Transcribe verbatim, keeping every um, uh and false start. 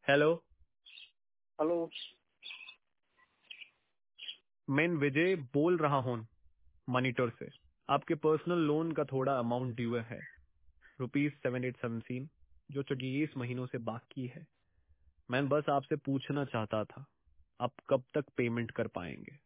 Hello. Hello. मैं विजय बोल रहा हूँ मॉनिटर से। आपके पर्सनल लोन का थोड़ा अमाउंट ड्यू है, रुपीज सेवन एट सेवनटीन, जो चौबीस महीनों से बाकी है। मैं बस आपसे पूछना चाहता था, आप कब तक पेमेंट कर पाएंगे?